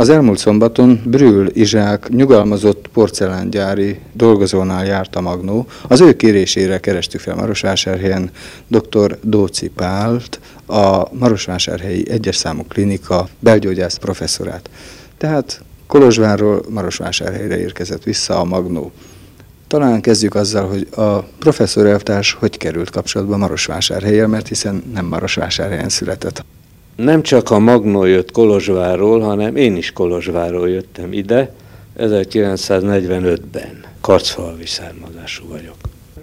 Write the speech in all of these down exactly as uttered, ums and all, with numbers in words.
Az elmúlt szombaton Brühl Izsák nyugalmazott porcelángyári dolgozónál járt a Magnó. Az ő kérésére kerestük fel Marosvásárhelyen dr. Dóczy Pált, a Marosvásárhelyi egyes számú klinika belgyógyász professzorát. Tehát Kolozsvárról Marosvásárhelyre érkezett vissza a Magnó. Talán kezdjük azzal, hogy a professzor elvtárs hogy került kapcsolatba Marosvásárhelyen, mert hiszen nem Marosvásárhelyen született. Nem csak a Magnó jött Kolozsvárról, hanem én is Kolozsvárról jöttem ide, ezerkilencszáznegyvenötben. Karcfalvi származású vagyok.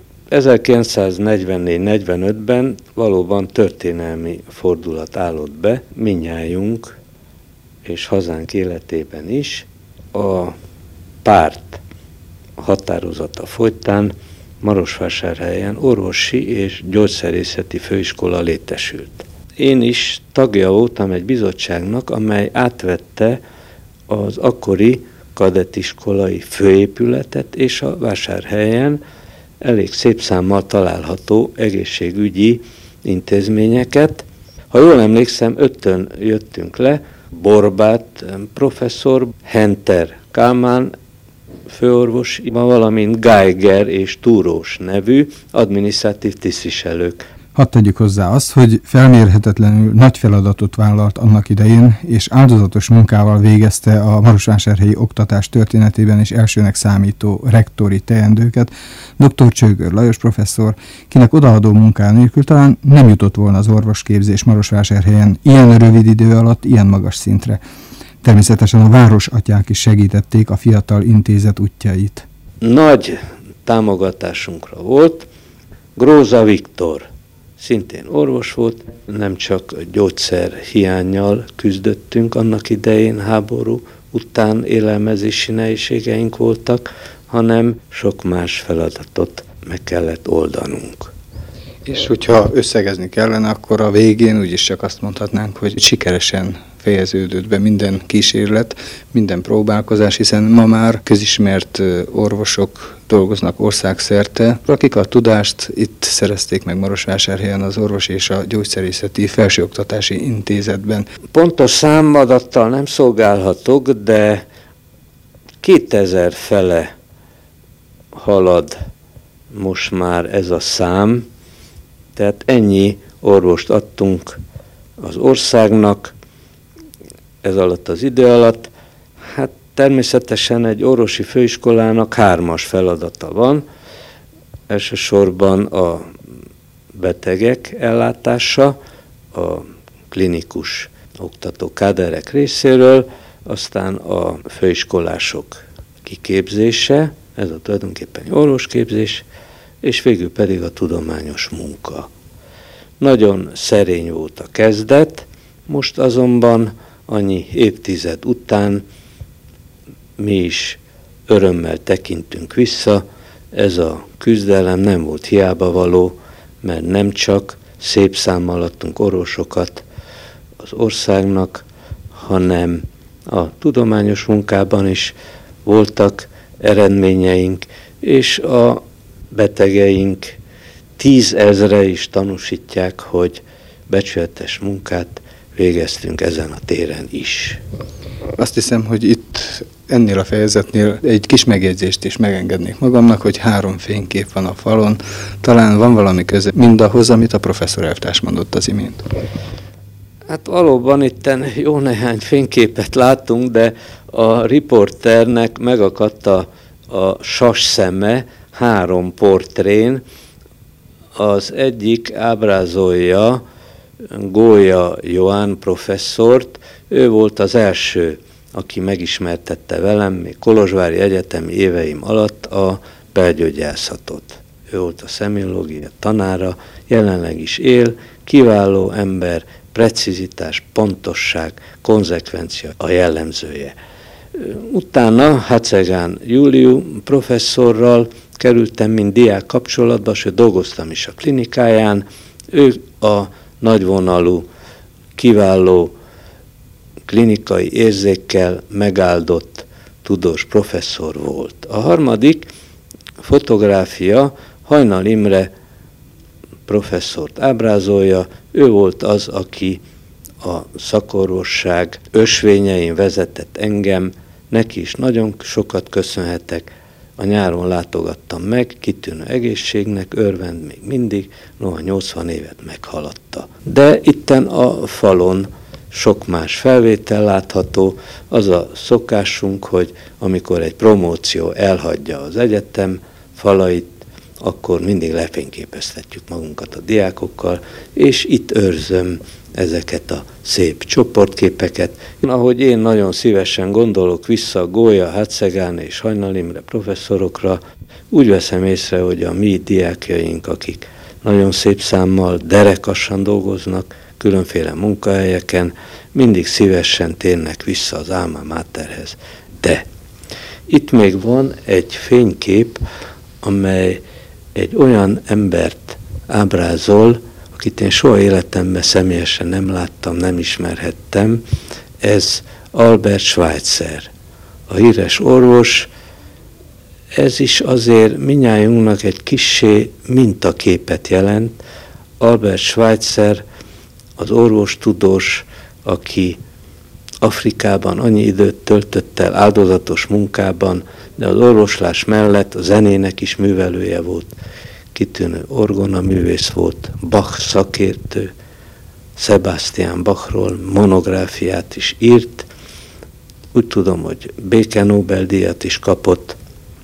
ezerkilencszáznegyvennégy negyvenötben valóban történelmi fordulat állott be, mindnyájunk és hazánk életében is. A párt határozata folytán Marosvásárhelyen orvosi és gyógyszerészeti főiskola létesült. Én is tagja voltam egy bizottságnak, amely átvette az akkori kadettiskolai főépületet és a Vásárhelyen elég szép számmal található egészségügyi intézményeket. Ha jól emlékszem, ötön jöttünk le, Borbát professzor, Henter Kálmán főorvos, valamint Geiger és Túrós nevű adminisztratív tisztviselők. Hadd tegyük hozzá azt, hogy felmérhetetlenül nagy feladatot vállalt annak idején, és áldozatos munkával végezte a marosvásárhelyi oktatás történetében is elsőnek számító rektori teendőket dr. Csőgör Lajos professzor, kinek odaadó munká nélkül talán nem jutott volna az orvosképzés Marosvásárhelyen ilyen rövid idő alatt ilyen magas szintre. Természetesen a városatyák is segítették a fiatal intézet útjait. Nagy támogatásunkra volt Gróza Viktor, szintén orvos volt, nem csak gyógyszer hiánnyal küzdöttünk annak idején, háború után élelmezési nehézségeink voltak, hanem sok más feladatot meg kellett oldanunk. És hogyha összegezni kellene, akkor a végén úgyis csak azt mondhatnánk, hogy sikeresen fejeződött be minden kísérlet, minden próbálkozás, hiszen ma már közismert orvosok dolgoznak országszerte, akik a tudást itt szerezték meg Marosvásárhelyen az orvos és a gyógyszerészeti felsőoktatási intézetben. Pontos számadattal nem szolgálhatok, de kétezer fele halad most már ez a szám, tehát ennyi orvost adtunk az országnak ez alatt az idő alatt. Hát természetesen egy orvosi főiskolának hármas feladata van. Elsősorban a betegek ellátása, a klinikus oktató káderek részéről, aztán a főiskolások kiképzése, ez a tulajdonképpen orvosképzés, és végül pedig a tudományos munka. Nagyon szerény volt a kezdet, most azonban annyi évtized után mi is örömmel tekintünk vissza, ez a küzdelem nem volt hiába való, mert nem csak szép számmal adtunk orvosokat az országnak, hanem a tudományos munkában is voltak eredményeink, és a betegeink tízezre is tanúsítják, hogy becsületes munkát végeztünk ezen a téren is. Azt hiszem, hogy itt ennél a fejezetnél egy kis megjegyzést is megengednék magamnak, hogy három fénykép van a falon. Talán van valami köze mindahhoz, amit a professzor elvtárs mondott az imént. Hát valóban itten jó néhány fényképet látunk, de a riporternek megakadt a, a sas szeme három portrén. Az egyik ábrázolja Gólya Joán professzort, ő volt az első, aki megismertette velem még kolozsvári egyetemi éveim alatt a belgyógyászatot. Ő volt a szemiológia tanára, jelenleg is él, kiváló ember, precizitás, pontosság, konzekvencia a jellemzője. Utána Hacegán Júliu professzorral kerültem, mint diák kapcsolatba, sőt dolgoztam is a klinikáján. Ő a nagyvonalú, kiváló klinikai érzékkel megáldott tudós professzor volt. A harmadik fotográfia Hajnal Imre professzort ábrázolja, ő volt az, aki a szakorvosság ösvényein vezetett engem, neki is nagyon sokat köszönhetek. A nyáron látogattam meg, kitűnő egészségnek, örvend még mindig, noha nyolcvan évet meghaladta. De itten a falon sok más felvétel látható, az a szokásunk, hogy amikor egy promóció elhagyja az egyetem falait, akkor mindig lefényképeztetjük magunkat a diákokkal, és itt őrzöm ezeket a szép csoportképeket. Ahogy én nagyon szívesen gondolok vissza Gólya, Hátszegán és Hajnal Imre professzorokra, úgy veszem észre, hogy a mi diákjaink, akik nagyon szép számmal, derekasan dolgoznak, különféle munkahelyeken, mindig szívesen térnek vissza az alma materhez. De itt még van egy fénykép, amely egy olyan embert ábrázol, akit én soha életemben személyesen nem láttam, nem ismerhettem, ez Albert Schweitzer, a híres orvos. Ez is azért mindnyájunknak egy kissé mintaképet jelent. Albert Schweitzer az orvostudós, aki Afrikában annyi időt töltött el áldozatos munkában, de az orvoslás mellett a zenének is művelője volt, kitűnő orgonaművész volt, Bach szakértő, Sebastian Bachról monográfiát is írt, úgy tudom, hogy béke Nobel-díjat is kapott.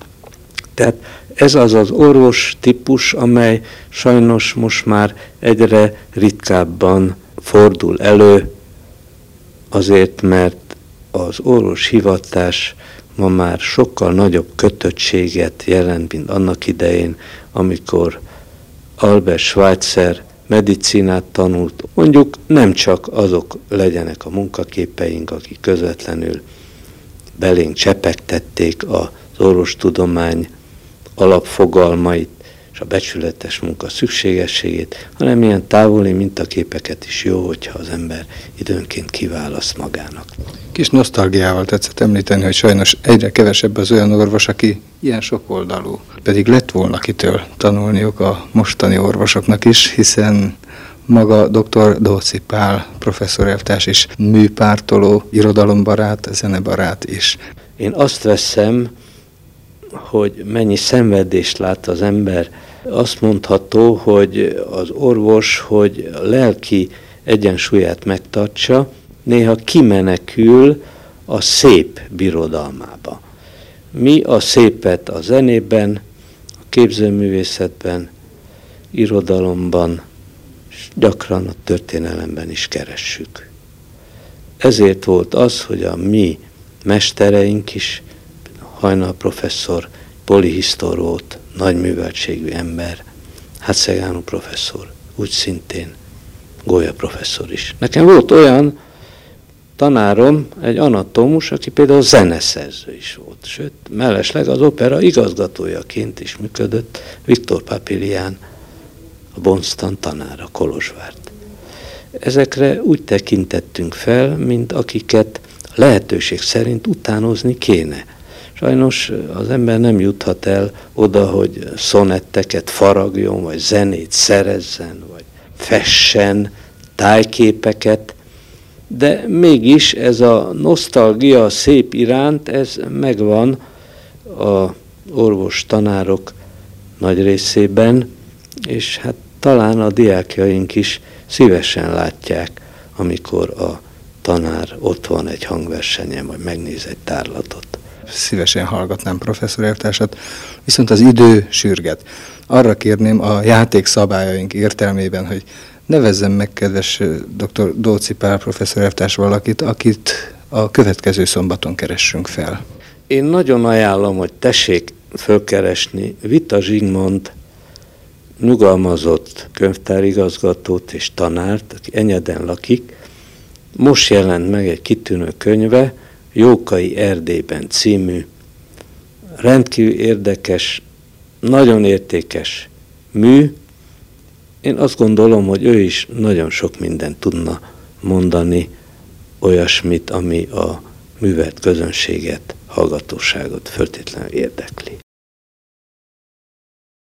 Tehát ez az az orvos típus, amely sajnos most már egyre ritkábban fordul elő, azért, mert az orvos hivatás ma már sokkal nagyobb kötöttséget jelent, mint annak idején, amikor Albert Schweitzer medicinát tanult. Mondjuk nem csak azok legyenek a munkaképeink, akik közvetlenül belénk csepegtették az orvostudomány alapfogalmait és a becsületes munka szükségességét, hanem ilyen távoli mintaképeket is jó, hogyha az ember időnként kiválaszt magának. Kis nosztalgiával tetszett említeni, hogy sajnos egyre kevesebb az olyan orvos, aki ilyen sokoldalú. Pedig lett volna kitől tanulniuk a mostani orvosoknak is, hiszen maga dr. Dóczy Pál professzorelvtárs is műpártoló, irodalombarát, zenebarát is. Én azt veszem, hogy mennyi szenvedést lát az ember. Azt mondható, hogy az orvos, hogy a lelki egyensúlyát megtartsa, néha kimenekül a szép birodalmába. Mi a szépet a zenében, a képzőművészetben, irodalomban, és gyakran a történelemben is keressük. Ezért volt az, hogy a mi mestereink is, Hajnal professzor, polihisztor volt, nagy műveltségű ember, Hátszegánú professzor, úgy szintén Gólya professzor is. Nekem volt olyan tanárom, egy anatómus, aki például zeneszerző is volt, sőt, mellesleg az opera igazgatójaként is működött, Viktor Papilián, a Bonstan tanára, Kolozsvárt. Ezekre úgy tekintettünk fel, mint akiket lehetőség szerint utánozni kéne. Sajnos az ember nem juthat el oda, hogy szonetteket faragjon, vagy zenét szerezzen, vagy fessen, tájképeket, de mégis ez a nosztalgia szép iránt, ez megvan az orvos tanárok nagy részében, és hát talán a diákjaink is szívesen látják, amikor a tanár ott van egy hangversenyen, vagy megnéz egy tárlatot. Szívesen hallgatnám professzor elvtársat, viszont az idő sürget. Arra kérném a játék szabályaink értelmében, hogy nevezzem meg, kedves dr. Dóczy Pál professzor elvtárs, valakit, akit a következő szombaton keressünk fel. Én nagyon ajánlom, hogy tessék fölkeresni Vita Zsigmond nyugalmazott könyvtárigazgatót és tanárt, aki Enyeden lakik. Most jelent meg egy kitűnő könyve, Jókai Erdélyben című, rendkívül érdekes, nagyon értékes mű. Én azt gondolom, hogy ő is nagyon sok mindent tudna mondani, olyasmit, ami a művelt közönséget, hallgatóságot föltétlenül érdekli.